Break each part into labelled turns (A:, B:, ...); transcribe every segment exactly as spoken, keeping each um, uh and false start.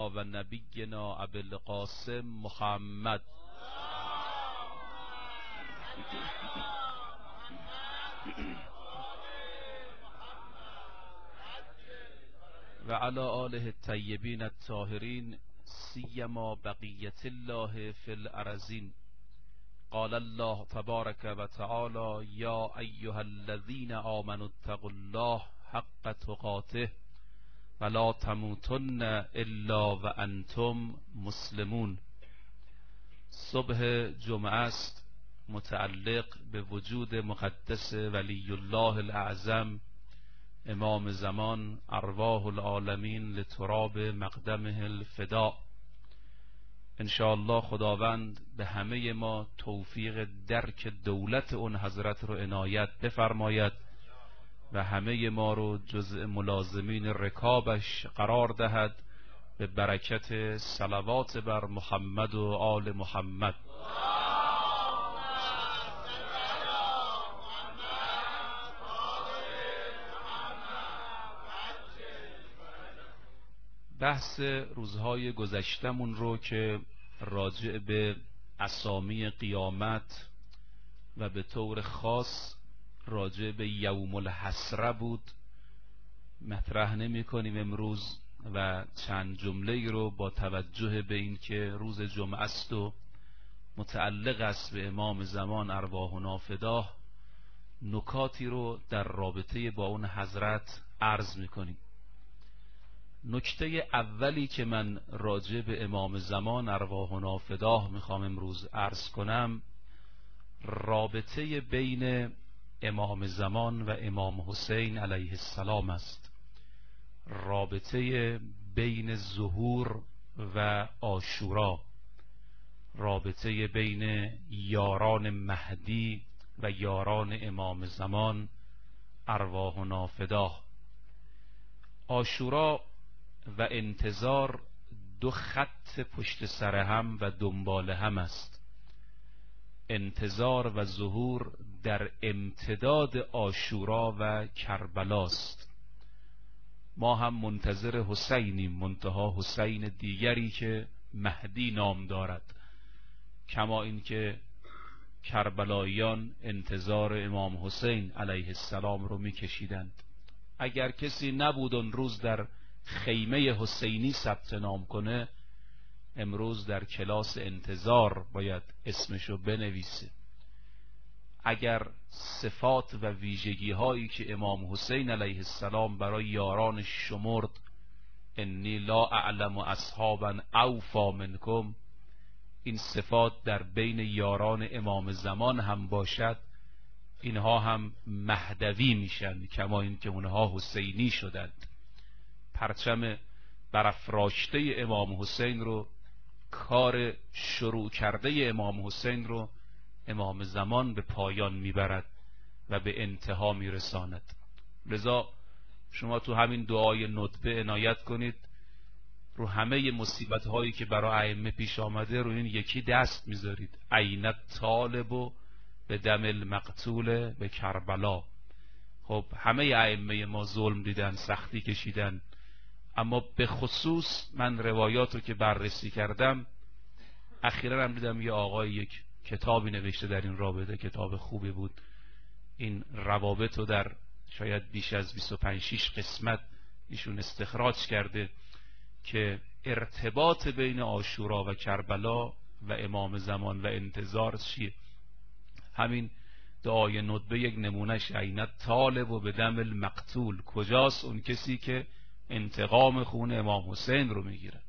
A: و نبینا ابی القاسم محمد و علی آله الطیبین الطاهرین سیما بقیت الله فی الارضین. قال الله تبارک و تعالی یا ایها الذین آمنوا اتقوا الله حق تقاته ولا تموتن الا و انتم مسلمون. صبح جمعه است، متعلق به وجود مقدس ولی الله الاعظم امام زمان ارواح العالمین لتراب مقدمه الفداء. انشاءالله خداوند به همه ما توفیق درک دولت اون حضرت رو عنایت بفرماید و همه ما رو جزء ملازمین رکابش قرار دهد به برکت صلوات بر محمد و آل محمد. بحث روزهای گذشتمون رو که راجع به اسامی قیامت و به طور خاص راجع به یوم الحسره بود مطرح نمی کنیم امروز و چند جمله رو با توجه به این که روز جمعه است و متعلق است به امام زمان ارواحنا فداه، نکاتی رو در رابطه با اون حضرت عرض می کنیم. نکته اولی که من راجع به امام زمان ارواحنا فداه میخوام امروز عرض کنم، رابطه بین امام زمان و امام حسین علیه السلام است. رابطه بین ظهور و عاشورا، رابطه بین یاران مهدی و یاران امام زمان ارواحنا فداه. عاشورا و انتظار دو خط پشت سر هم و دنبال هم است. انتظار و ظهور در امتداد عاشورا و کربلاست. ما هم منتظر حسینیم، منتها حسین دیگری که مهدی نام دارد، کما اینکه کربلاییان انتظار امام حسین علیه السلام رو میکشیدند. اگر کسی نبود اون روز در خیمه حسینی ثبت نام کنه، امروز در کلاس انتظار باید اسمشو بنویسه. اگر صفات و ویژگی هایی که امام حسین علیه السلام برای یاران شمرد، انی لا اعلم اصحابا اوفا منکم، این صفات در بین یاران امام زمان هم باشد، اینها هم مهدوی میشن، کما این که اونها حسینی شدند. پرچم برافراشته امام حسین رو، کار شروع کرده امام حسین رو امام زمان به پایان میبرد و به انتها میرساند. لذا شما تو همین دعای ندبه عنایت کنید، رو همه مصیبت هایی که برای ائمه پیش آمده رو این یکی دست میذارید. عین طالب و به دم المقتول به کربلا. خب همه ائمه ما ظلم دیدن، سختی کشیدن، اما به خصوص من روایات رو که بررسی کردم، اخیرا هم دیدم یه آقای یک کتابی نوشته در این رابطه، کتاب خوبی بود. این روابط رو در شاید بیش از بیست و پنج شش قسمت ایشون استخراج کرده که ارتباط بین عاشورا و کربلا و امام زمان و انتظار چیه. همین دعای ندبه یک نمونهش، عین طالب و به دم المقتول، کجاست اون کسی که انتقام خون امام حسین رو میگیرد.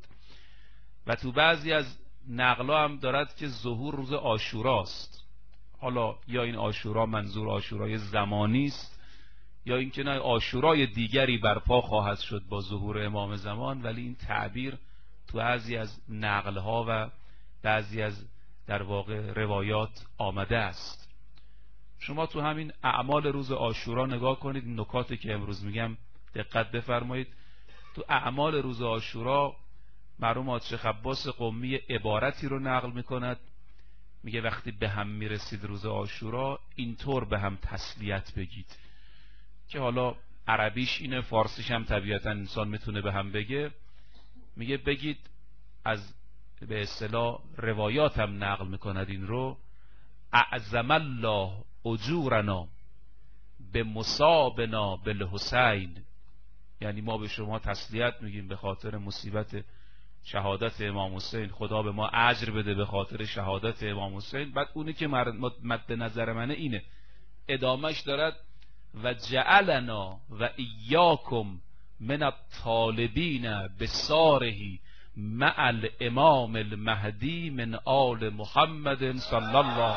A: و تو بعضی از نقلا هم دارد که ظهور روز عاشوراست. حالا یا این عاشورا منظور عاشورای زمانی است، یا اینکه نه عاشورای دیگری برپا خواهد شد با ظهور امام زمان، ولی این تعبیر تو بعضی از نقلها و بعضی از در واقع روایات آمده است. شما تو همین اعمال روز عاشورا نگاه کنید، نکاتی که امروز میگم دقت بفرمایید. تو اعمال روز عاشورا مرحوم حاج شیخ عباس قمی عبارتی رو نقل میکند، میگه وقتی به هم میرسید روز عاشورا اینطور به هم تسلیت بگید، که حالا عربیش اینه، فارسیش هم طبیعتا انسان میتونه به هم بگه. میگه بگید، از به اصطلاح روایاتم نقل میکند این رو، اعظم الله اجورنا به مصابنا بالحسین، یعنی ما به شما تسلیت میگیم به خاطر مصیبت شهادت امام حسین، خدا به ما اجر بده به خاطر شهادت امام حسین. بعد اونی که مد نظر منه اینه، ادامش دارد و جعلنا و ایاکم من الطالبین بسارهی مع الامام المهدی من آل محمد صلی الله.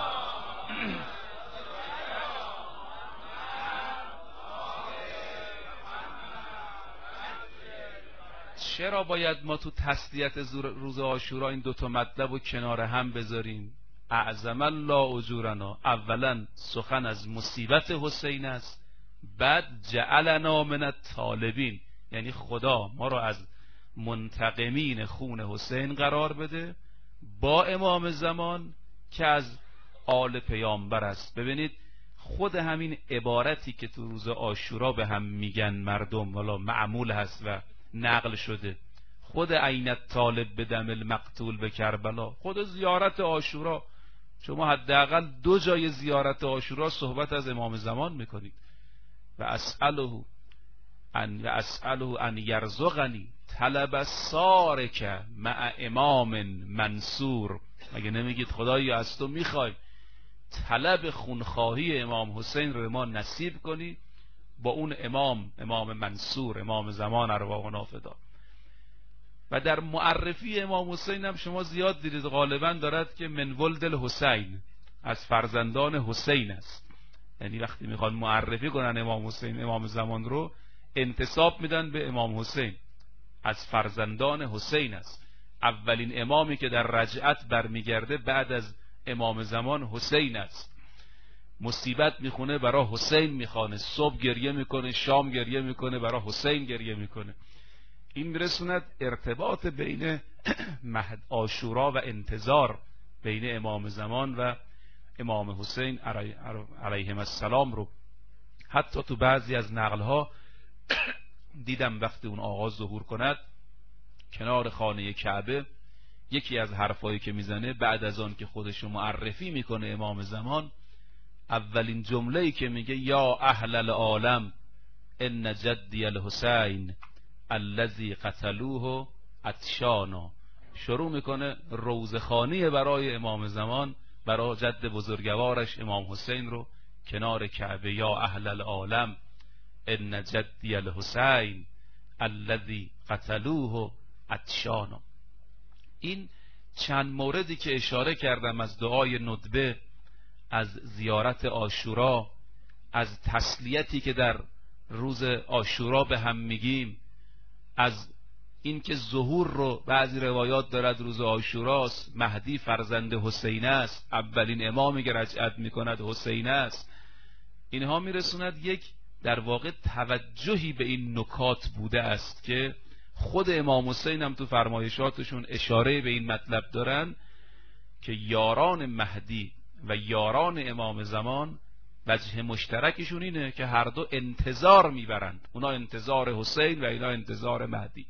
A: چرا باید ما تو تسلیت روز عاشورا این دوتا مطلب رو کنار هم بذاریم؟ اعظم الله اجورنا، اولا سخن از مصیبت حسین است، بعد جعلنا من الطالبین، یعنی خدا ما را از منتقمین خون حسین قرار بده با امام زمان که از آل پیامبر است. ببینید خود همین عبارتی که تو روز عاشورا به هم میگن مردم، والا معمول هست و نقل شده، خود عین الطالب به دم المقتول به کربلا، خود زیارت عاشورا، شما حداقل دو جای زیارت عاشورا صحبت از امام زمان میکنید. و اسأله ان و اسأله ان یرزقنی طلب سارک مع امام منصور. مگه نمیگید خدایی از تو میخوای طلب خونخواهی امام حسین رو ما نصیب کنی با اون امام، امام منصور، امام زمان ارواحنا فدا. و در معرفی امام حسین هم شما زیاد دیدید غالبا دارد که من ولد الحسین، از فرزندان حسین است. یعنی وقتی میخوان معرفی کنن امام حسین، امام زمان رو انتساب میدن به امام حسین، از فرزندان حسین است. اولین امامی که در رجعت برمیگرده بعد از امام زمان حسین است. مصیبت میخونه برای حسین میخوانه، صبح گریه میکنه، شام گریه میکنه، برای حسین گریه میکنه. این میرسوند ارتباط بین مهد عاشورا و انتظار بین امام زمان و امام حسین علیهم السلام رو. حتی تو بعضی از نقلها دیدم وقتی اون آقا ظهور کند کنار خانه کعبه، یکی از حرفایی که میزنه بعد از آن که خودشو معرفی میکنه امام زمان، اولین جمله‌ای که میگه یا اهل العالم ان جدی الحسین الذی قتلوه عطشانا. شروع میکنه روزخوانی برای امام زمان، برای جد بزرگوارش امام حسین رو کنار کعبه، یا اهل العالم ان جدی الحسین الذی قتلوه عطشانا. این چند موردی که اشاره کردم از دعای ندبه، از زیارت عاشورا، از تسلیتی که در روز عاشورا به هم میگیم، از این که ظهور رو بعضی روایات دارد روز عاشوراست، مهدی فرزند حسین است، اولین امامی که رجعت میکند حسین است، اینها میرسوند یک در واقع توجهی به این نکات بوده است که خود امام حسین هم تو فرمایشاتشون اشاره به این مطلب دارن که یاران مهدی و یاران امام زمان وجه مشترکشون اینه که هر دو انتظار میبرند، اونا انتظار حسین و اینا انتظار مهدی.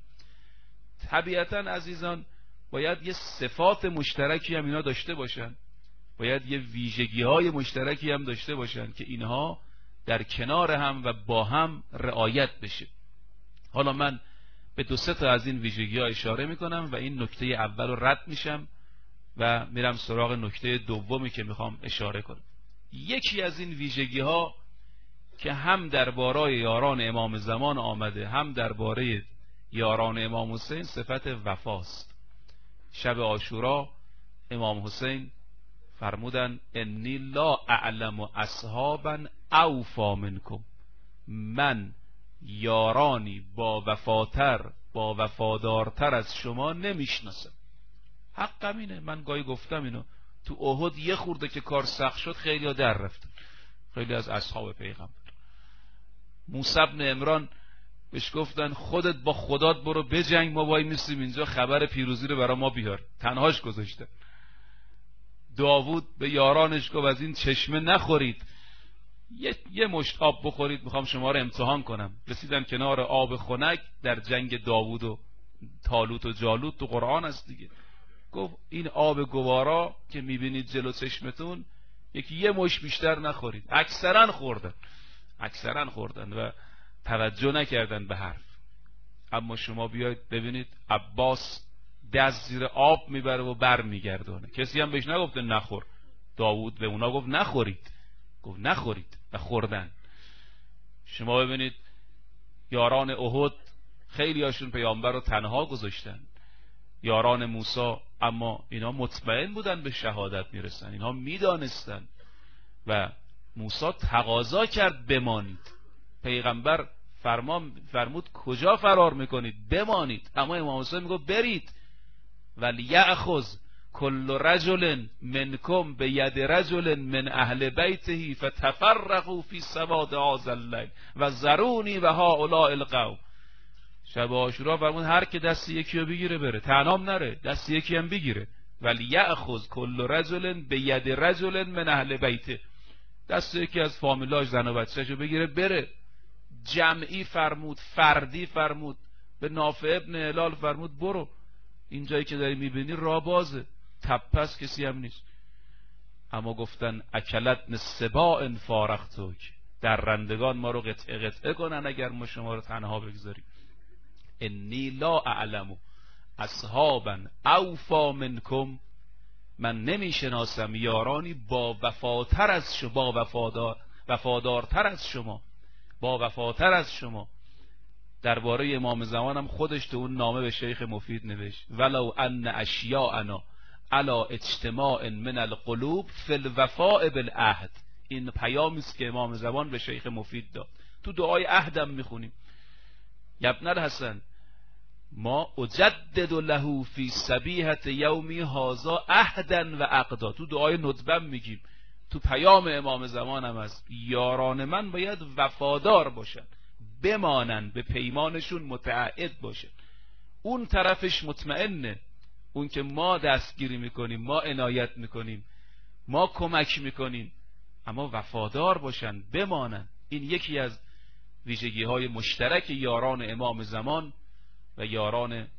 A: طبیعتا عزیزان باید یه صفات مشترکی هم اینا داشته باشن، باید یه ویژگی های مشترکی هم داشته باشن که اینها در کنار هم و با هم رعایت بشه. حالا من به دو سه تا از این ویژگی ها اشاره میکنم و این نکته اول رو رد میشم و میرم سراغ نکته دومی که میخوام اشاره کنم. یکی از این ویژگی ها که هم درباره یاران امام زمان آمده هم درباره یاران امام حسین، صفت وفاست. شب عاشورا امام حسین فرمودن انی لا اعلم اصحابا اوفا منکم، من یارانی با وفاتر با وفادارتر از شما نمیشناسم. حقم اینه، من گاهی گفتم اینو، تو احد یه خورده که کار سخت شد خیلی ها در رفتن، خیلی از اصحاب پیغمبر. موسی بن عمران بهش گفتن خودت با خدات برو بجنگ، ما وای میسیم اینجا خبر پیروزی رو برای ما بیار، تنهاش گذاشتن. داوود به یارانش گفت از این چشمه نخورید، یه, یه مشت آب بخورید، میخوام شما رو امتحان کنم. رسیدن کنار آب خنک، در جنگ داوود و طالوت و جالوت تو قرآن هست دیگه. گفت این آب گوارا که میبینید جلو چشمتون یکی یه مش بیشتر نخورید. اکثرا خوردن اکثرا خوردن و توجه نکردن به حرف. اما شما بیاید ببینید عباس دست زیر آب میبره و بر میگردونه. کسی هم بهش نگفته نخور. داوود به اونا گفت نخورید، گفت نخورید و خوردن. شما ببینید یاران احد خیلی هاشون پیامبر رو تنها گذاشتن، یاران موسی، اما اینا مطمئن بودن به شهادت میرسن، اینها میدانستن و موسی تقاضا کرد بمانید. پیغمبر فرمان فرمود کجا فرار میکنید؟ بمانید. اما امام حسین میگه برید. ولی یأخذ کل رجل منکم به ید رجل من اهل بیته فتفرقوا فی سواد هذا الليل و ذرونی و هؤلاء القوم. شب عاشورا فرمود هر که دست یکی رو بگیره بره، تنهام نره، دست یکی هم بگیره. ولی یأخذ کل رجل به ید رجل من اهل بیته، دست یکی از فامیلاش زن و بچه‌شو بگیره بره. جمعی فرمود، فردی فرمود. به نافع ابن هلال فرمود برو، اینجایی که داری میبینی راه بازه، تپس کسی هم نیست. اما گفتن اکلت سباع فارختک، در رندگان ما رو قطعه قطعه کنن اگر ما شما رو تنها بگذاریم. انی لا اعلم اصحابا اوفا منکم، من نمیشناسم یارانی با وفاتر از شما، با وفادار وفادارتر از شما، با وفاتر از شما. درباره امام زمانم خودش تو اون نامه به شیخ مفید نوشت ولو ان اشیاءنا علی اجتماع من القلوب فی الوفاء بالعهد. این پیامی است که امام زمان به شیخ مفید داد. تو دعای عهدم میخونیم ابن الحسن ما اجدد له فی صبیحه یومی هذا عهدا و عقدا. تو دعای ندبم میگیم، تو پیام امام زمانم هست یاران من باید وفادار باشن، بمانن، به پیمانشون متعهد باشن. اون طرفش مطمئنه، اون که ما دستگیری میکنیم، ما عنایت میکنیم، ما کمک میکنیم، اما وفادار باشن، بمانن. این یکی از ویژگی های مشترک یاران امام زمان و یاران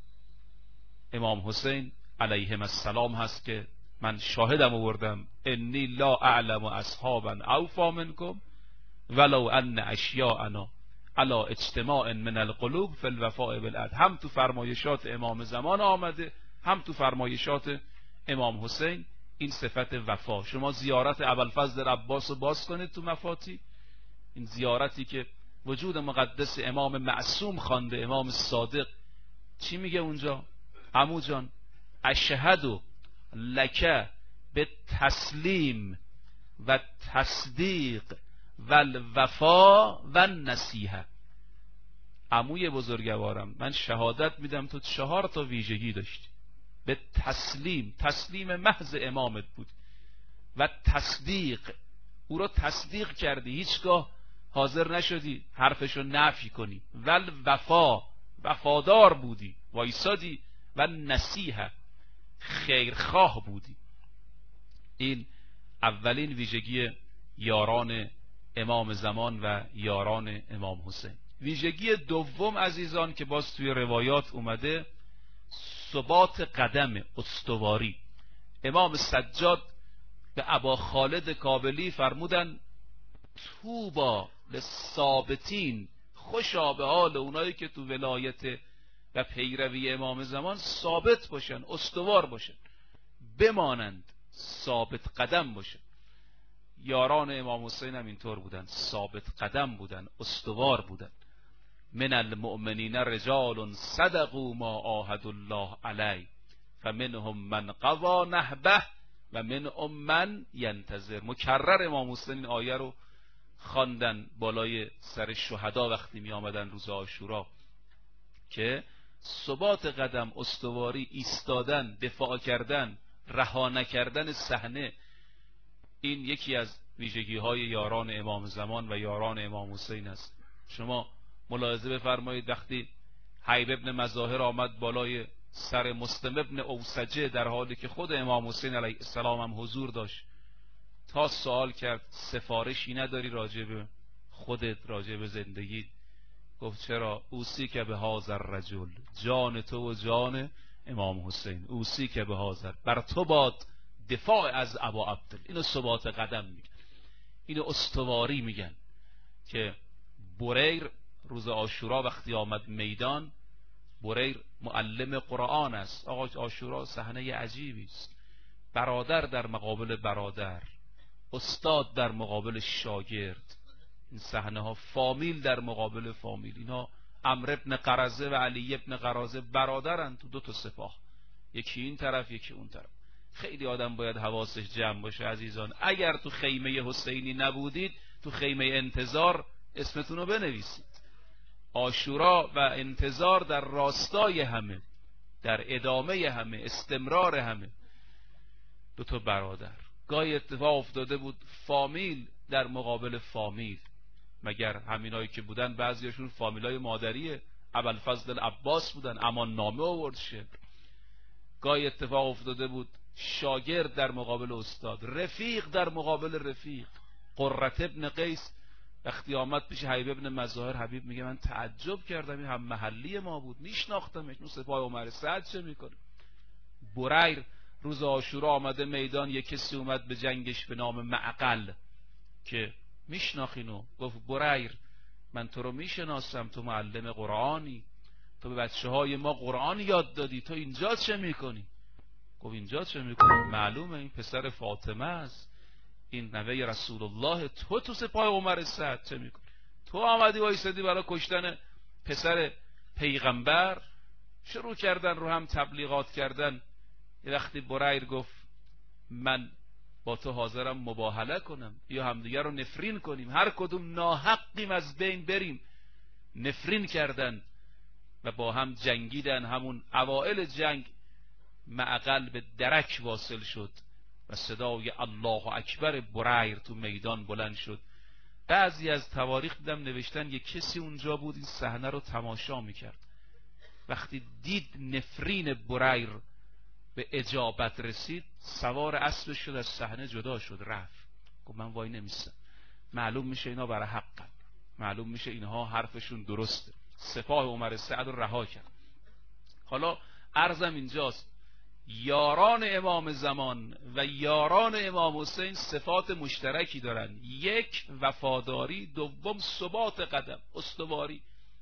A: امام حسین علیهم السلام هست که من شاهدم آوردم انی لا اعلم اصحابا اوفا منکم ولو ان اشیاءنا علی اجتماع من القلوب فی الوفاء بالعهد. هم تو فرمایشات امام زمان آمده، هم تو فرمایشات امام حسین این صفت وفا. شما زیارت ابوالفضل عباس رو باز کنید تو مفاتی، این زیارتی که وجود مقدس امام معصوم خوانده، امام صادق چی میگه اونجا؟ عمو جان اشهد لک به تسلیم و تصدیق و الوفا و نصیحه. عموی بزرگوارم من شهادت میدم تو چهار تا ویژگی داشتی. به تسلیم، تسلیم محض امامت بود، و تصدیق، او رو تصدیق کردی، هیچگاه حاضر نشدی حرفشو نفی کنی. ول وفا، وفادار بودی، وایسادی. و نصیحه، خیرخواه بودی. این اولین ویژگی یاران امام زمان و یاران امام حسین. ویژگی دوم عزیزان که باز توی روایات اومده، ثبات قدم، استواری. امام سجاد به ابا خالد کابلی فرمودن توبا للثابتین، خوشا به حال اونایی که تو ولایت و پیروی امام زمان ثابت باشن، استوار باشن، بمانند، ثابت قدم باشن. یاران امام حسین هم اینطور بودن، ثابت قدم بودن، استوار بودن. من المؤمنین رجال صدقوا ما عاهدوا الله علیه فمنهم من قضی نحبه و منهم من ینتظر. مکرر امام حسین این آیه رو خواندن بالای سر شهدا وقتی می آمدن روز عاشورا که ثبات قدم، استواری، ایستادن، دفاع کردن، رها نکردن صحنه، این یکی از ویژگی های یاران امام زمان و یاران امام حسین است. شما ملاحظه بفرمایید وقتی حیب ابن مظاهر آمد بالای سر مسلم ابن اوسجه در حالی که خود امام حسین علیه السلام هم حضور داشت، تا سوال کرد سفارشی نداری راجع به خودت، راجع به زندگی؟ گفت چرا؟ اوسی که به هازر رجل، جان تو و جان امام حسین، اوسی که به هازر، بر تو باد دفاع از ابا عبدالله. اینو ثبات قدم میگن، اینو استواری میگن که بریر روز عاشورا وقتی آمد میدان، بریر معلم قرآن است. آقا عاشورا صحنه عجیبی است، برادر در مقابل برادر، استاد در مقابل شاگرد، این صحنه ها، فامیل در مقابل فامیل. اینا عمرو ابن قرزه و علی ابن قرزه برادرن تو دو تا سپاه، یکی این طرف یکی اون طرف. خیلی آدم باید حواسش جمع باشه عزیزان. اگر تو خیمه حسینی نبودید، تو خیمه انتظار اسمتون رو بنویسید. عاشورا و انتظار در راستای همه، در ادامه همه، استمرار همه. دو تا برادر. گاهی اتفاق افتاده بود فامیل در مقابل فامیل، مگر همینایی که بودن بعضیاشون فامیلای مادری ابوالفضل عباس بودن، امان نامه آورد شه. گاهی اتفاق افتاده بود شاگرد در مقابل استاد، رفیق در مقابل رفیق. قرة ابن قیس وقتی آمد پیش حبیب ابن مظاهر، حبیب میگه من تعجب کردم، این هم محلی ما بود، میشناختمش، اون سپاه عمر سعد چه میکنه؟ بریر روز عاشورا آمده میدان، یک کسی اومد به جنگش به نام معقل که میشناخینو، گفت بریر من تو رو میشناسم، تو معلم قرآنی، تو به بچه های ما قرآن یاد دادی، تو اینجا چه میکنی؟ گفت اینجا چه میکنی؟ معلومه این پسر فاطمه است، این نوه رسول الله، تو تو سپاه عمر سعد چه میکنی؟ تو آمدی وایسادی برای کشتن پسر پیغمبر. شروع کردن رو هم تبلیغات کردن. یه وقتی بریر گفت من با تو حاضرم مباهله کنم، یا همدیگر رو نفرین کنیم، هر کدوم ناحقیم از بین بریم. نفرین کردن و با هم جنگیدن. همون اوائل جنگ معقل به درک واصل شد و صدای الله اکبر بریر تو میدان بلند شد. بعضی از تواریخ دیدم نوشتن یک کسی اونجا بود این صحنه رو تماشا میکرد، وقتی دید نفرین بریر به اجابت رسید، سوار اسب شد، از صحنه جدا شد، رفت. گفت من وای نمیستم، معلوم میشه اینا برای حقن، معلوم میشه اینها حرفشون درسته. سپاه عمر سعد رو رها کرد. حالا عرضم اینجاست، یاران امام زمان و یاران امام حسین صفات مشترکی دارن. یک، وفاداری. دوم، ثبات قدم، استواری.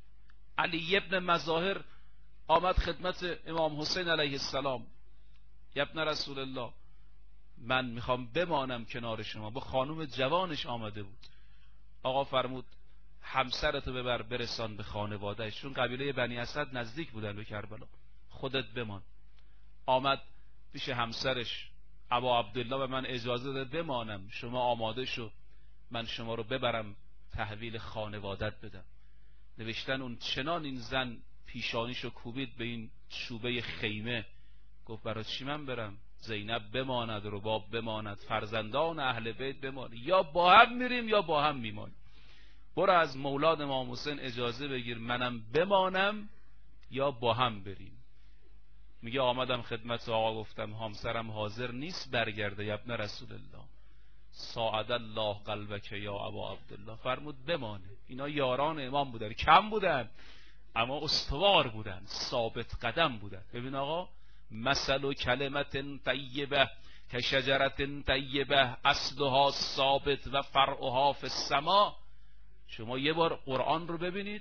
A: علی ابن مظاهر آمد خدمت امام حسین علیه السلام، ابن رسول الله من میخوام بمانم کنار شما. با خانم جوانش آمده بود. آقا فرمود همسرتو ببر برسان به خانوادهش، چون قبیله بنی اسد نزدیک بودن به کربلا، خودت بمان. آمد پیش همسرش، ابا عبدالله به من اجازه ده بمانم، شما آماده شو من شما رو ببرم تحویل خانوادت بدم. نوشتن اون چنان این زن پیشانیشو کوبید به این چوبه خیمه، گفت برای چی من برم؟ زینب بماند، رباب بماند، فرزندان اهل بیت بماند، یا با هم میریم یا با هم میمانیم. برو از مولاد امام حسین اجازه بگیر منم بمانم یا با هم بریم. میگه آمدم خدمت آقا، گفتم همسرم حاضر نیست برگرده یا ابن رسول الله، ساعد الله قلبک یا ابا عبدالله. فرمود بمانه. اینا یاران امام بودن، کم بودن اما استوار بودن، ثابت قدم بودن. ببین آقا، مثل و کلمت طیبه که شجرت طیبه اصلها ثابت و فرعها فی السما. شما یه بار قرآن رو ببینید.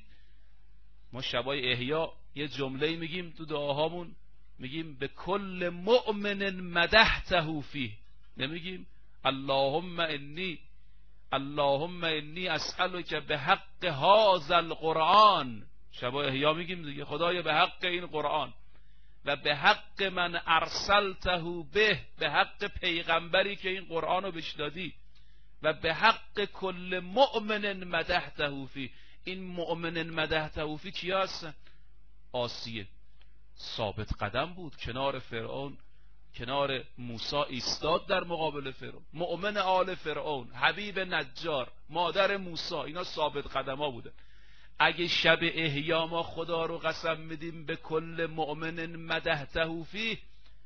A: ما شبای احیا یه جمله میگیم تو دعاهامون، میگیم به کل مؤمن مدحته فیه، نمیگیم اللهم انی اللهم انی اسألک به حق هذا القرآن. شبای احیا میگیم دیگه، خدایا به حق این قرآن و به حق من ارسلته به، به حق پیغمبری که این قرآن رو بهش دادی، و به حق کل مؤمن مدحته فی. این مؤمن مدحته فی کیا هستن؟ آسیه ثابت قدم بود، کنار فرعون، کنار موسی ایستاد در مقابل فرعون. مؤمن آل فرعون، حبیب نجار، مادر موسی، اینا ثابت قدم ها بودن. اگه شب احیا ما خدا رو قسم میدیم به کل مؤمن مدحته فی،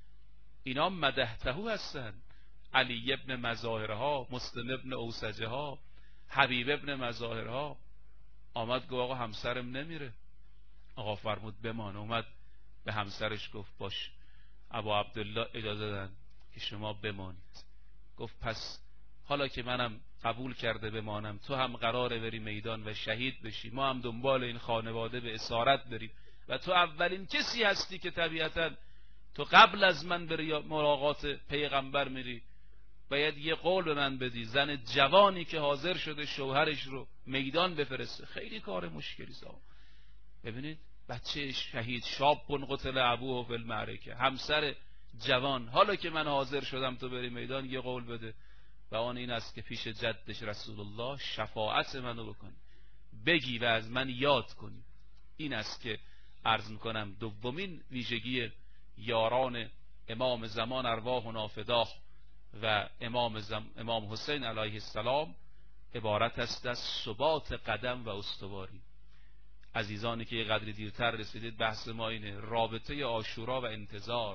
A: اینا مدحته هستن. علی ابن مظاهرها، مسلم ابن اوسجه ها، حبیب ابن مظاهرها. آمد گفت آقا همسرم نمیره. آقا فرمود بمان. اومد به همسرش گفت باش، ابا عبدالله اجازه دادن که شما بمانید. گفت پس حالا که منم قبول کرده بمانم، تو هم قراره بری میدان و شهید بشی، ما هم دنبال این خانواده به اسارت بریم و تو اولین کسی هستی که طبیعتا تو قبل از من بری ملاقات پیغمبر میری، باید یه قول به من بدی زن جوانی که حاضر شده شوهرش رو میدان بفرسته. خیلی کار مشکلی است. ببینید بچه شهید، شاب قتل ابوه فی المعرکه، همسر جوان، حالا که من حاضر شدم تو بری میدان یه قول بده و آن این است که پیش جدش رسول الله شفاعت منو بکنی، بگی و از من یاد کنی. این است که عرض میکنم دومین ویژگی یاران امام زمان ارواحنا فداه و امام, زم... امام حسین علیه السلام عبارت است از ثبات قدم و استواری. عزیزانی که یه قدری دیرتر رسیدید، بحث ما اینه رابطه عاشورا و انتظار،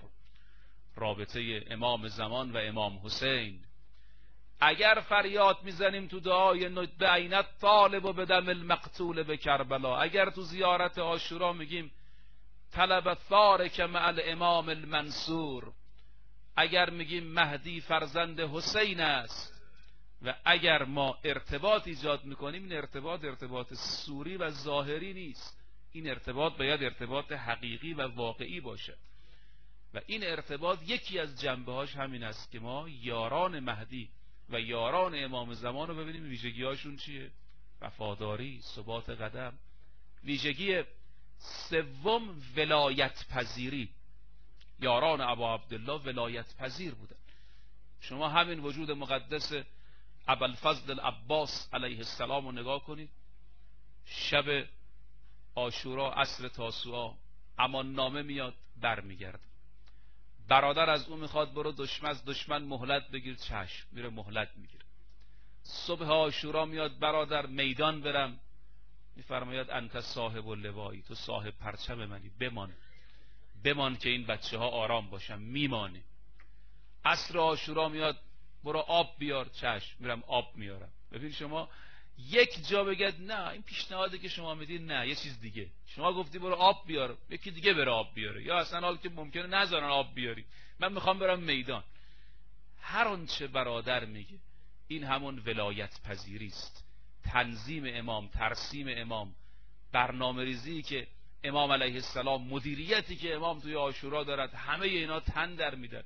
A: رابطه امام زمان و امام حسین. اگر فریاد میزنیم تو دعای ندعینت طالب و بدم المقتول به کربلا، اگر تو زیارت عاشورا میگیم طلب ثارک مع الامام المنصور، اگر میگیم مهدی فرزند حسین است، و اگر ما ارتباط ایجاد میکنیم، این ارتباط ارتباط صوری و ظاهری نیست، این ارتباط باید ارتباط حقیقی و واقعی باشه و این ارتباط یکی از جنبه‌هاش همین است که ما یاران مهدی و یاران امام زمان رو ببینیم ویژگی‌هاشون چیه؟ وفاداری، ثبات قدم. ویژگی سوم ولایت پذیری. یاران ابا عبدالله ولایت پذیر بودن. شما همین وجود مقدس ابوالفضل العباس علیه السلام رو نگاه کنید. شب عاشورا عصر تاسوعا امان نامه میاد، بر میگرد. برادر از اون میخواد برو دشمن از دشمن مهلت بگیر، چشم، میره مهلت میگیره. صبح عاشورا میاد برادر میدان برم، میفرماید انت صاحب اللوایی، تو صاحب پرچم منی، بمان بمان که این بچه ها آرام باشن. میمانه. عصر عاشورا میاد برو آب بیار، چشم، میرم آب میارم. ببین شما یک جا بگید نه این پیشنهادی که شما میدید، نه یه چیز دیگه. شما گفتی برو آب بیار، یکی دیگه بره آب بیاره، یا اصلا حال که ممکنه نذارن آب بیاری، من میخوام برم میدان. هر آنچه برادر میگه این همون ولایت پذیری است. تنظیم امام، ترسیم امام، برنامه ریزی که امام علیه السلام، مدیریتی که امام توی عاشورا دارد، همه اینا تن در میدن.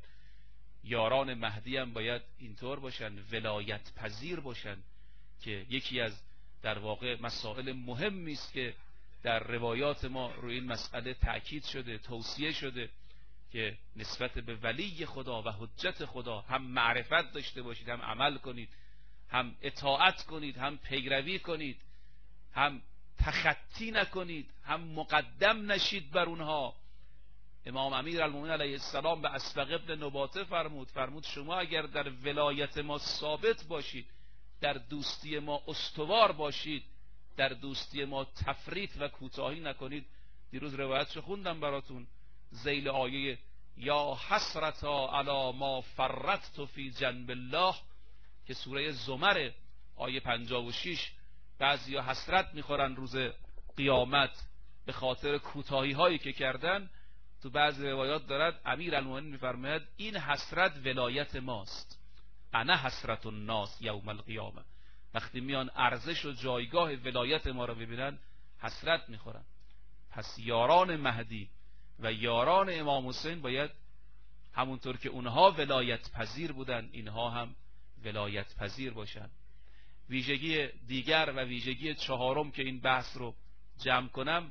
A: یاران مهدی هم باید اینطور باشن، ولایت پذیر باشن، که یکی از در واقع مسائل مهمی است که در روایات ما روی این مسئله تأکید شده، توصیه شده که نسبت به ولی خدا و حجت خدا هم معرفت داشته باشید، هم عمل کنید، هم اطاعت کنید، هم پیروی کنید، هم تخطی نکنید، هم مقدم نشید بر اونها. امام امیر المومنین علیه السلام به اسبق ابن نباته فرمود فرمود شما اگر در ولایت ما ثابت باشید، در دوستی ما استوار باشید، در دوستی ما تفریط و کوتاهی نکنید. دیروز روایتشو خوندم براتون، ذیل آیه یا حسرتا علی ما فرطت فی جنب الله که سوره زمر آیه پنجاه و شش. بعضیا حسرت میخورن روز قیامت به خاطر کوتاهی هایی که کردن. تو بعض روایات دارد امیر المومنین میفرماید این حسرت ولایت ماست، انا حسرت الناس یوم القیامه. وقتی میان ارزش و جایگاه ولایت ما رو ببینن حسرت میخورن. پس یاران مهدی و یاران امام حسین باید همونطور که اونها ولایت پذیر بودن، اینها هم ولایت پذیر باشن. ویژگی دیگر و ویژگی چهارم که این بحث رو جمع کنم،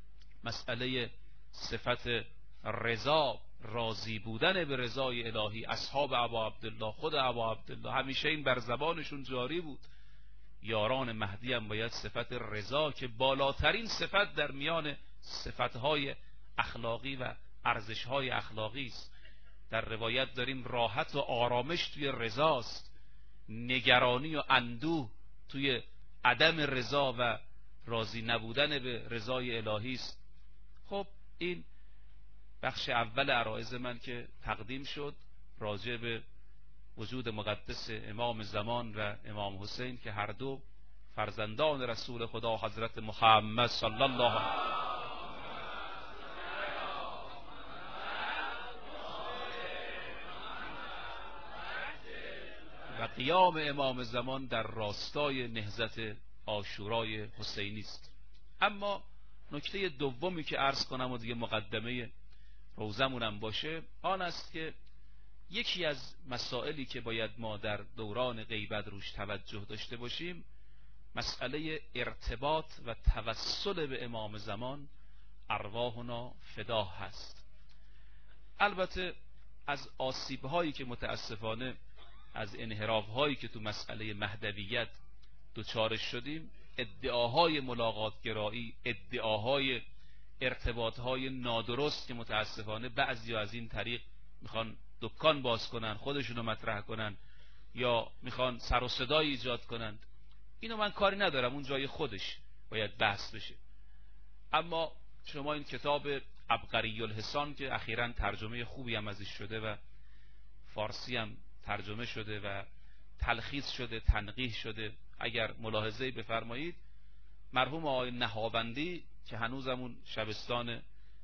A: مسئله صفت رضا، راضی بودن به رضای الهی. اصحاب ابا عبدالله، خود ابا عبدالله، همیشه این بر زبانشون جاری بود. یاران مهدی هم باید صفت رضا که بالاترین صفت در میان صفتهای اخلاقی و ارزشهای اخلاقی است. در روایت داریم راحت و آرامش توی رضاست، نگرانی و اندوه توی عدم رضا و راضی نبودن به رضای الهی است. خب این بخش اول عرایض من که تقدیم شد راجع به وجود مقدس امام زمان و امام حسین که هر دو فرزندان رسول خدا حضرت محمد صلی الله علیه و قیام امام زمان در راستای نهضت عاشورای حسینی است. اما نکته دومی که عرض کنم و دیگه مقدمه روزمونم باشه آن است که یکی از مسائلی که باید ما در دوران غیبت روش توجه داشته باشیم مسئله ارتباط و توسل به امام زمان ارواحنا فدا هست. البته از آسیب‌هایی که متاسفانه از انحراف‌هایی که تو مسئله مهدویت دوچارش شدیم، ادعاهای ملاقات گرایی، ادعاهای ارتباطهای نادرست که متاسفانه بعضی از این طریق میخوان دکان باز کنن، خودشونو مطرح کنن یا میخوان سر و صدای ایجاد کنن، اینو من کاری ندارم، اون جای خودش باید بحث بشه. اما شما این کتاب عبقری الحسان که اخیراً ترجمه خوبی هم ازش شده و فارسی هم ترجمه شده و تلخیص شده، تنقیح شده، اگر ملاحظه بفرمایید مرحوم آقای نهاوندی که هنوزمون شبستان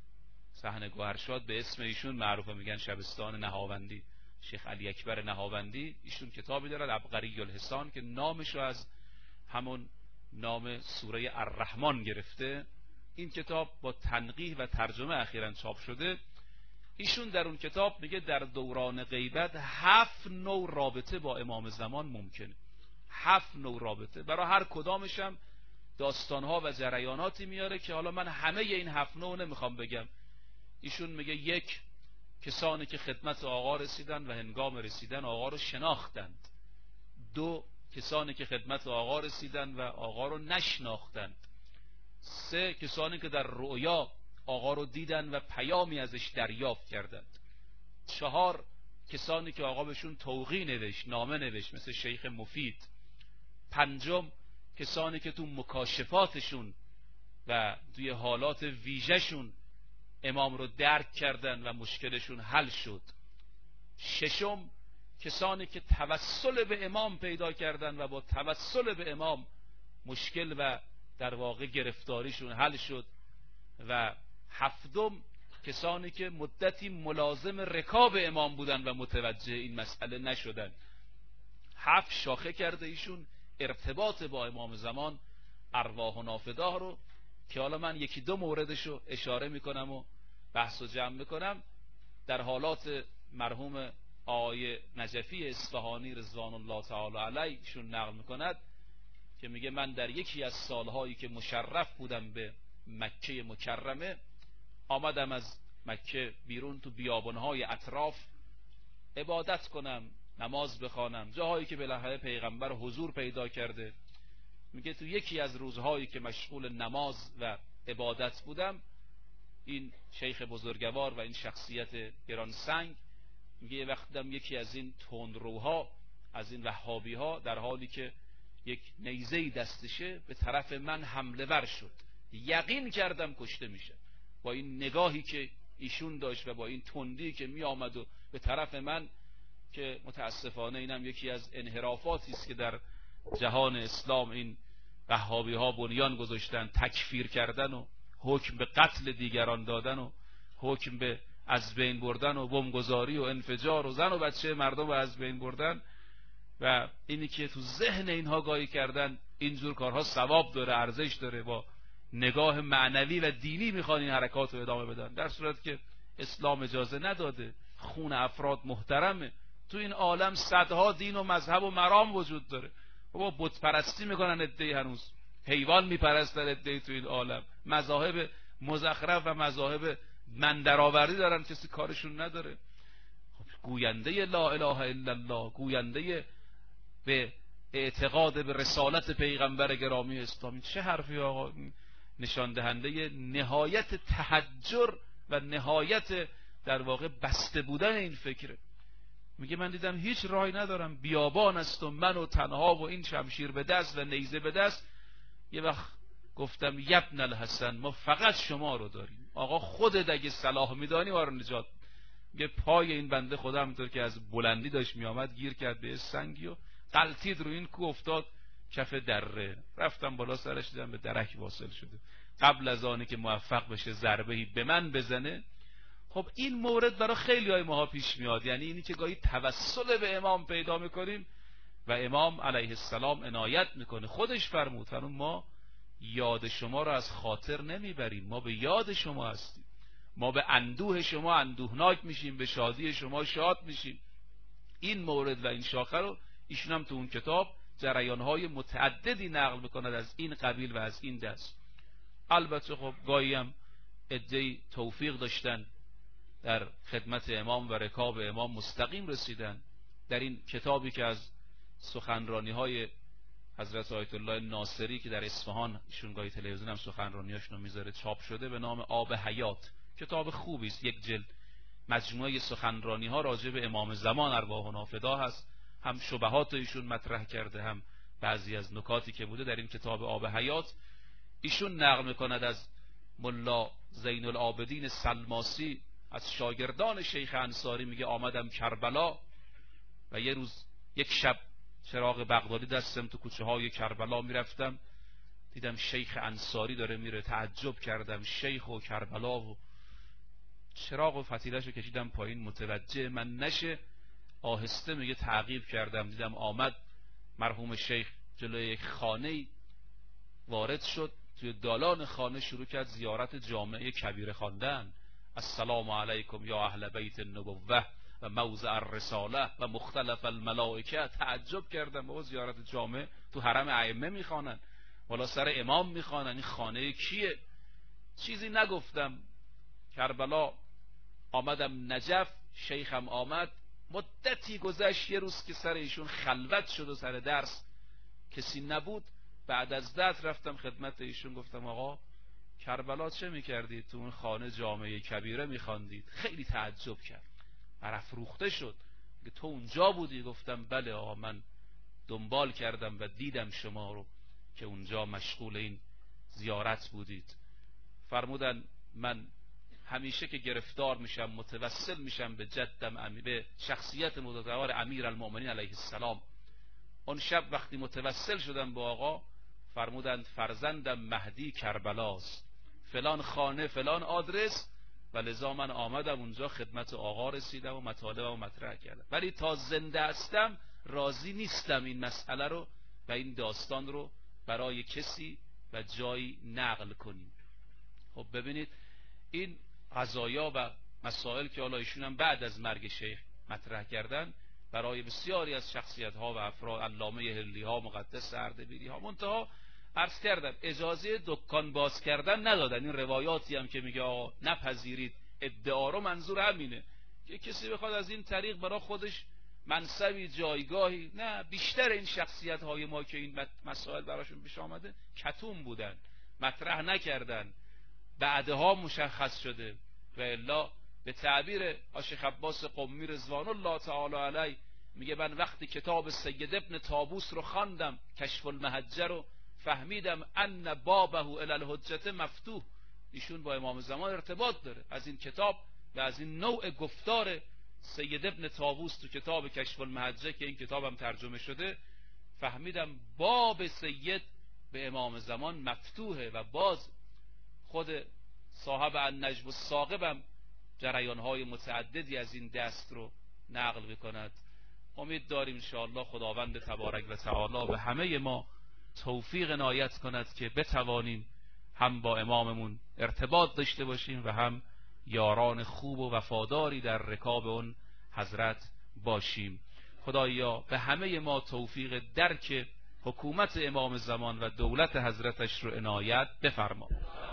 A: صحن گوهرشاد به اسم ایشون معروفه، میگن شبستان نهاوندی، شیخ علی اکبر نهاوندی، ایشون کتابی دارد عبقری الحسان که نامشو از همون نام سوره الرحمن گرفته. این کتاب با تنقیح و ترجمه اخیراً چاپ شده. ایشون در اون کتاب میگه در دوران غیبت هفت نوع رابطه با امام زمان ممکنه. هفت نوع رابطه، برای هر کدامش هم داستانها و جریاناتی میاره که حالا من همه این هفت نوع نمیخوام بگم. ایشون میگه یک، کسانی که خدمت آقا رسیدن و هنگام رسیدن آقا رو شناختند. دو، کسانی که خدمت آقا رسیدن و آقا رو نشناختند. سه، کسانی که در رؤیا آقا رو دیدن و پیامی ازش دریافت کردند. چهار، کسانی که آقا بهشون توقیع نوشت، نامه نوشت، مثل شیخ مفید. پنجم، کسانی که تو مکاشفاتشون و توی حالات ویژه‌شون امام رو درک کردن و مشکلشون حل شد. ششم، کسانی که توسل به امام پیدا کردن و با توسل به امام مشکل و در واقع گرفتاریشون حل شد. و هفتم، کسانی که مدتی ملازم رکاب امام بودن و متوجه این مسئله نشدن. هفت شاخه کرده ایشون ارتباط با امام زمان ارواح و نافداه رو، که حالا من یکی دو موردش رو اشاره میکنم و بحث و جمع میکنم. در حالات مرحوم آقای نجفی اصفهانی رضوان الله تعالی علیه ایشون نقل میکند که میگه من در یکی از سالهایی که مشرف بودم به مکه مکرمه، آمدم از مکه بیرون تو بیابانهای اطراف عبادت کنم، نماز بخوانم، جاهایی که بالاخره پیغمبر حضور پیدا کرده. میگه تو یکی از روزهایی که مشغول نماز و عبادت بودم، این شیخ بزرگوار و این شخصیت گرانسنگ میگه یه وقتم یکی از این تندروها، از این وهابی ها، در حالی که یک نیزه‌ای دستشه به طرف من حمله ور شد. یقین کردم کشته میشه. با این نگاهی که ایشون داشت و با این تندی که می آمد و به طرف من، که متاسفانه اینم یکی از انحرافاتی است که در جهان اسلام این وهابی ها بنیان گذاشتن، تکفیر کردن و حکم به قتل دیگران دادن و حکم به از بین بردن و بمبگذاری و انفجار و زن و بچه مردم رو از بین بردن. و اینی که تو ذهن اینها گاهی کردن اینجور کارها ثواب داره، ارزش داره، با نگاه معنوی و دینی میخوان این حرکات رو ادامه بدن، در صورت که اسلام اجازه نداده. خون افراد محترمه. تو این عالم صدها دین و مذهب و مرام وجود داره. بابا بت پرستی میکنن عده‌ای، هنوز حیوان میپرستن عده‌ای تو این عالم، مذاهب مزخرف و مذاهب مندرآوردی دارن، کسی کارشون نداره. خب گوینده لا اله الا الله، گوینده به اعتقاد به رسالت پیغمبر گرامی اسلامی، چه حرفی آقا؟ نشان دهنده نهایت تحجر و نهایت در واقع بسته بودن این فکره. میگه من دیدم هیچ راهی ندارم، بیابان است و من و تنها و این شمشیر به دست و نیزه به دست. یه وقت گفتم یبن الحسن، ما فقط شما رو داریم، آقا خودت اگه صلاح میدانی ما رو نجات. میگه پای این بنده خدا همونطور که از بلندی داشت میامد گیر کرد به سنگی و غلطید رو این کوه افتاد، کف دره، رفتم بالا سرش دیدم به درک واصل شده، قبل از آنی که موفق بشه ضربه‌ای به من بزنه. خب این مورد برای خیلی های ماها پیش میاد، یعنی اینی که گاهی توسل به امام پیدا میکنیم و امام علیه السلام عنایت میکنه. خودش فرمود فرمود ما یاد شما را از خاطر نمیبریم، ما به یاد شما هستیم، ما به اندوه شما اندوهناک میشیم، به شادی شما شاد میشیم. این مورد و این شاخه رو ایشون هم تو اون کتاب جریانهای متعددی نقل میکند از این قبیل و از این دست. البته خب گاهی هم عده‌ای توفیق داشتن در خدمت امام و رکاب امام مستقیم رسیدن. در این کتابی که از سخنرانی های حضرت آیت الله ناصری که در اصفهان ایشون گاهی تلویزیون هم سخنرانیاشونو میذاره چاپ شده به نام آب حیات، کتاب خوبی است، یک جلد مجموعه سخنرانی ها راجع به امام زمان ارواحنا فدا هست، هم شبهات ایشون مطرح کرده هم بعضی از نکاتی که بوده در این کتاب آب حیات. ایشون نقل میکند از ملا زین العابدین سلماسی از شاگردان شیخ انصاری، میگه آمدم کربلا و یه روز یک شب چراغ بغدادی دستم، تو کوچه های کربلا میرفتم دیدم شیخ انصاری داره میره، تعجب کردم، شیخ و کربلا و چراغ و فتیلش رو کشیدم پایین متوجه من نشه، آهسته میگه تعقیب کردم دیدم آمد مرحوم شیخ جلوی یک خانه وارد شد، توی دالان خانه شروع کرد زیارت جامعه کبیره خواندن، السلام علیکم یا اهل بیت النبوه و موضع الرساله و مختلف الملائکه. تعجب کردم بابا زیارت جامعه تو حرم ائمه میخوانن، والا سر امام میخوانن، این خانه کیه؟ چیزی نگفتم. کربلا آمدم نجف، شیخم آمد، مدتی گذشت، یه روز که سر ایشون خلوت شد و سر درس کسی نبود، بعد از درس رفتم خدمت ایشون گفتم آقا کربلا چه میکردید؟ تو اون خانه جامعه کبیره میخواندید. خیلی تعجب کرد، برافروخته شد، تو اونجا بودی؟ گفتم بله آقا من دنبال کردم و دیدم شما رو که اونجا مشغول این زیارت بودید. فرمودن من همیشه که گرفتار میشم متوسل میشم به جدم، به شخصیت متعال امیر المؤمنین علیه السلام. اون شب وقتی متوسل شدم به آقا فرمودند فرزندم مهدی کربلاست، فلان خانه فلان آدرس، و لذا من آمدم اونجا خدمت آقا رسیدم و مطالبم مطرح کردم، ولی تا زنده هستم راضی نیستم این مسئله رو و این داستان رو برای کسی و جایی نقل کنیم. خب ببینید این قضایا و مسائل که حالا ایشون هم بعد از مرگ شیخ مطرح کردن برای بسیاری از شخصیت ها و افراد، علامه هلی ها، مقدس اردبیلی ها، منتها عرض کردم اجازه دکان باز کردن ندادن. این روایاتی هم که میگه آقا نپذیرید ادعا رو، منظور همینه که کسی بخواد از این طریق برای خودش منصبی جایگاهی، نه، بیشتر این شخصیت های ما که این مسائل براشون پیش آمده کتوم بودن، مطرح نکردن، بعدها مشخص شده. و الا به تعبیر شیخ عباس قمی رضوان الله تعالی علیه میگه من وقتی کتاب سید ابن طاووس رو خواندم، کشف المحجه رو، فهمیدم ان بابه الی الحجه مفتوح. ایشون با امام زمان ارتباط داره. از این کتاب و از این نوع گفتار سید ابن طاووس تو کتاب کشف المحجه که این کتابم ترجمه شده، فهمیدم باب سید به امام زمان مفتوحه. و باز خود صاحب النجم الثاقبم جریانهای متعددی از این دست رو نقل بکند. امید داریم انشاءالله خداوند تبارک و تعالی به همه ما توفیق عنایت کند که بتوانیم هم با اماممون ارتباط داشته باشیم و هم یاران خوب و وفاداری در رکاب اون حضرت باشیم. خدایا به همه ما توفیق درک حکومت امام زمان و دولت حضرتش رو عنایت بفرما.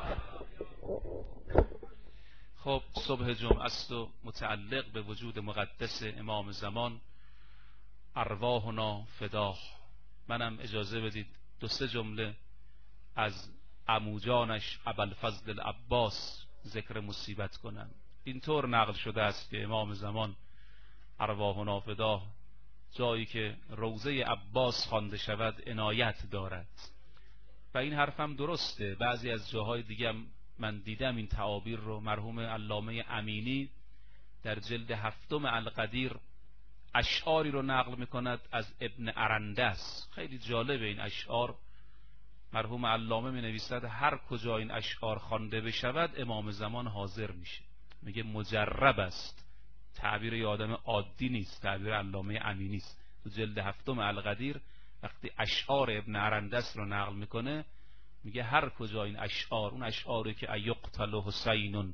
A: خب صبح جمعه است و متعلق به وجود مقدس امام زمان، ارواحنا فداه. منم اجازه بدید دو سه جمله از عموجانش ابوالفضل العباس ذکر مصیبت کنم. اینطور نقل شده است که امام زمان ارواحنا فداه جایی که روضه عباس خوانده شود عنایت دارد و این حرفم درسته. بعضی از جاهای دیگه من دیدم این تعابیر رو. مرحوم علامه امینی در جلد هفتم القدیر اشعاری رو نقل میکند از ابن ارندس. خیلی جالب این اشعار. مرحوم علامه می نویسد هر کجا این اشعار خوانده بشود امام زمان حاضر میشه. میگه مجرب است، تعبیر یه آدم عادی نیست، تعبیر علامه امینی است. تو جلد هفتم القدیر وقتی اشعار ابن ارندس رو نقل میکنه میگه هر کجا این اشعار، اون اشعاری که ایقتل حسین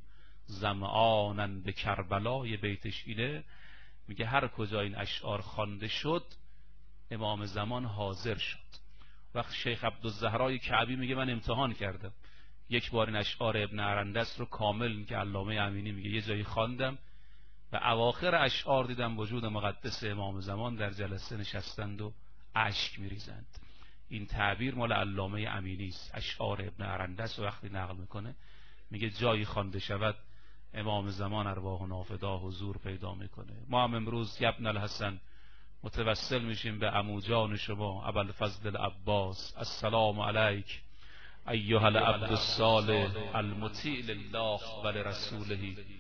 A: زمعانا به کربلا، یه بیتش اینه، میگه هر کجا این اشعار خوانده شد امام زمان حاضر شد. وقت شیخ عبدالزهرای کعبی میگه من امتحان کردم، یک بار این اشعار ابن ارندس رو کامل که علامه امینی میگه یه جایی خواندم و اواخر اشعار دیدم وجود مقدس امام زمان در جلسه نشستند و اشک میریزند. این تعبیر مال علامه امینی است. اشعار ابن ارندس وقتی نقل میکنه میگه جایی خوانده شود امام زمان ارواح و نافدا حضور پیدا میکنه. ما هم امروز ابن الحسن متوسل میشیم به عمو جان شما ابوالفضل العباس. السلام علیک ایها العبد الصالح المطیع لله و لرسوله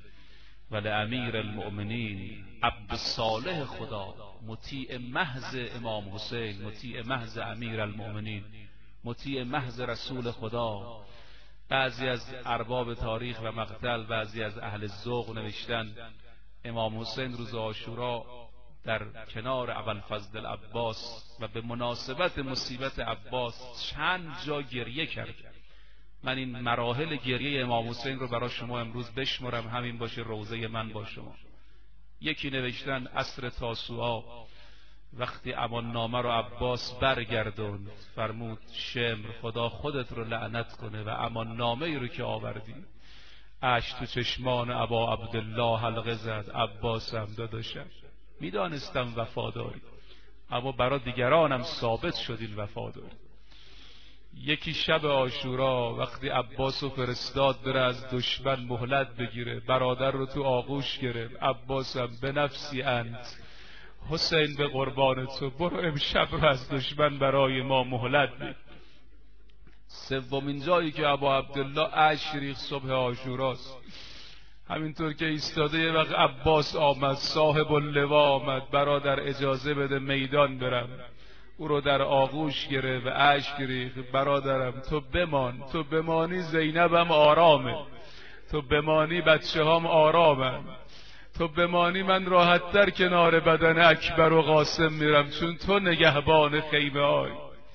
A: و لامیر المؤمنین. عبد صالح خدا، مطیع محض امام حسین، مطیع محض امیر المؤمنین، مطیع محض رسول خدا. بعضی از ارباب تاریخ و مقتل، بعضی از اهل ذوق نوشتن امام حسین روز عاشورا در کنار ابوالفضل العباس و به مناسبت مصیبت عباس چند جا گریه کرد. من این مراحل گریه امام حسین رو برای شما امروز بشمرم، همین باشه روضه من با شما. یکی نوشتن عصر تاسوعا وقتی امان نامه رو عباس برگردوند فرمود شمر خدا خودت رو لعنت کنه و امان نامه ای رو که آوردی. اشک تو چشمان ابا عبدالله حلقه زد. عباسم داداشم میدانستم وفاداری، اما برای دیگرانم ثابت شد این وفاداری. یکی شب عاشورا وقتی عباس و فرستاد بره از دشمن مهلت بگیره، برادر رو تو آغوش گرفت. عباسم به نفسی انت، حسین به قربان تو، برو امشب رو از دشمن برای ما مهلت بگیر. سومین جایی که ابا عبدالله اشک ریخت صبح عاشوراست. همینطور که ایستاده یه وقت عباس آمد، صاحب اللوا آمد، برادر اجازه بده میدان برم. او رو در آغوش گرفت و اشک ریخت. برادرم تو بمان، تو بمانی زینبم آرامه، تو بمانی بچه هم آرامن، تو بمانی من راحت در کنار بدن اکبر و قاسم میرم چون تو نگهبان خیمه های.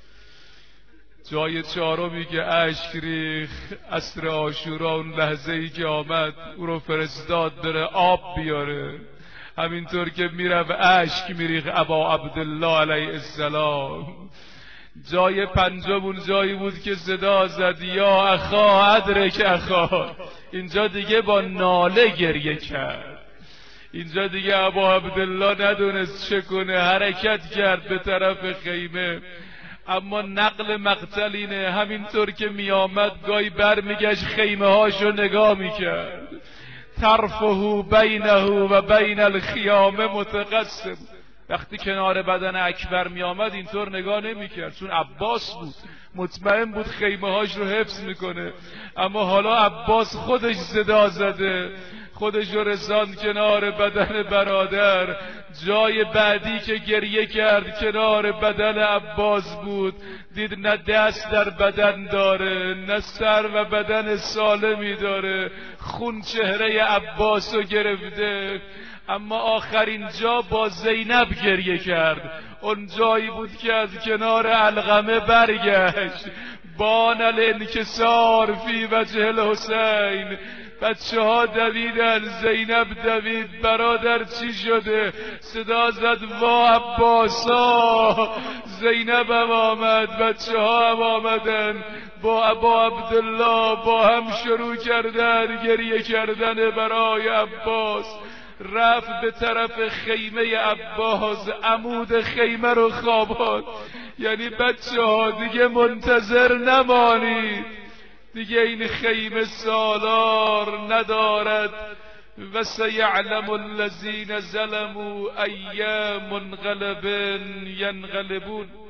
A: جای چهارمی که اشک ریخت عصر عاشورا، اون لحظه ای که آمد او رو فرستاد بره آب بیاره. همینطور که میرفت اشک میریخت ابا عبدالله علیه السلام. جای پنجم اون جایی بود که صدا زد یا اخا ادرک اخا. اینجا دیگه با ناله گریه کرد. اینجا دیگه ابا عبدالله ندونست چه کنه، حرکت کرد به طرف خیمه. اما نقل مقتل اینه همینطور که می آمد گاهی بر می گشت خیمه هاشو نگاه می کرد. طرفه بینه و بین الخیام متقسم. وقتی کنار بدن اکبر می آمد اینطور نگاه نمی کرد چون عباس بود، مطمئن بود خیمه هاش رو حفظ میکنه. اما حالا عباس خودش صدا زده، خودش رو رساند کنار بدن برادر. جای بعدی که گریه کرد کنار بدن عباس بود. دید نه دست در بدن داره، نه سر و بدن سالمی داره، خون چهره عباس رو گرفته. اما آخرین جا با زینب گریه کرد. اون جایی بود که از کنار علقمه برگشت. بان الانکسار فی وجه الحسین. بچه ها دویدن، زینب دوید. برادر چی شده؟ صدا زد وا عباسا. زینب هم آمد، بچه ها هم آمدن، با ابا عبدالله با هم شروع کردن گریه کردن برای عباس. رفت به طرف خیمه عباس، عمود خیمه رو خواباند. یعنی بچه ها دیگه منتظر نمانید، دیگه این خیمه سالار ندارد. و سیعلم الذین ظلموا ای منقلب ینقلبون.